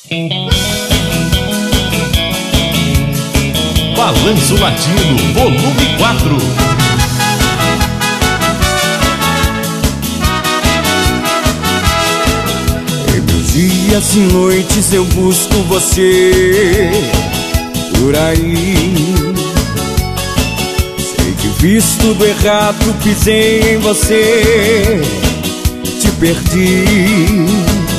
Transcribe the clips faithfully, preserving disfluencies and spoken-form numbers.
Balanço Latino, volume quatro. Em meus dias e noites eu busco você por aí. Sei que fiz tudo errado, pisei em você, te perdi.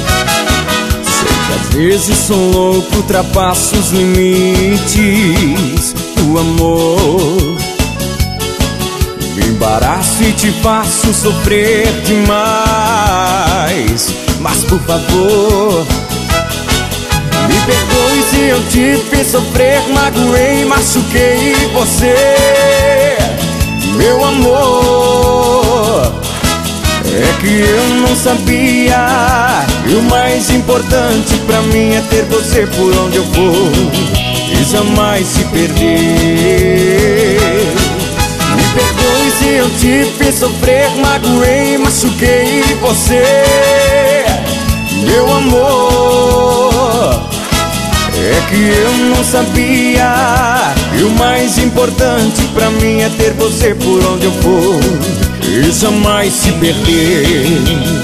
Às vezes sou louco, ultrapasso os limites do amor. Me embaraço e te faço sofrer demais. Mas por favor, me perdoe se eu te fiz sofrer, magoei, machuquei você, meu amor. É que eu não sabia, e o mais importante pra mim é ter você por onde eu for e jamais se perder. Me perdoe se eu te fiz sofrer, magoei, machuquei você, meu amor. É que eu não sabia, e o mais importante pra mim é ter você por onde eu for e jamais se perder.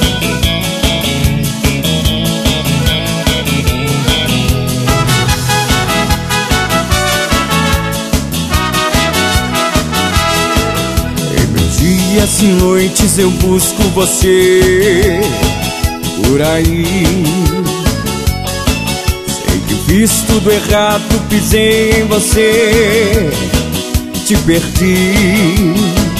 Em meus dias e noites eu busco você por aí. Sei que fiz tudo errado, pisei em você, te perdi.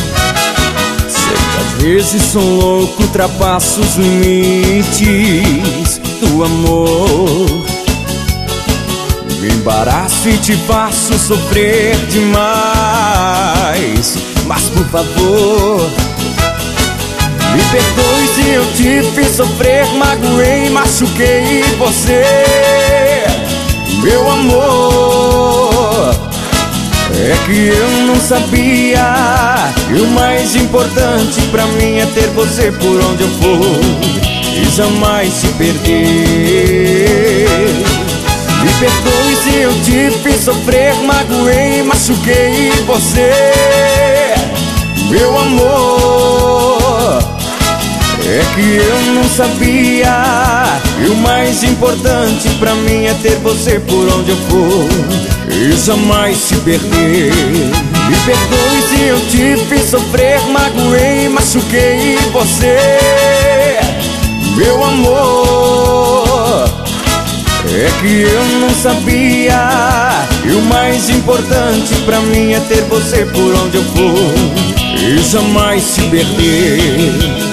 Às vezes sou louco, ultrapasso os limites do amor. Me embaraço e te faço sofrer demais. Mas por favor, me perdoe se eu te fiz sofrer, magoei, machuquei você, meu amor. É que eu não sabia, e o mais importante pra mim é ter você por onde eu for e jamais se perder. Me perdoe se eu te fiz sofrer, magoei, machuquei você, meu amor. É que eu não sabia, e o mais importante pra mim é ter você por onde eu for e jamais se perder. Me perdoe se eu te fiz sofrer, magoei, machuquei você, meu amor. É que eu não sabia, e o mais importante pra mim é ter você por onde eu for e jamais se perder.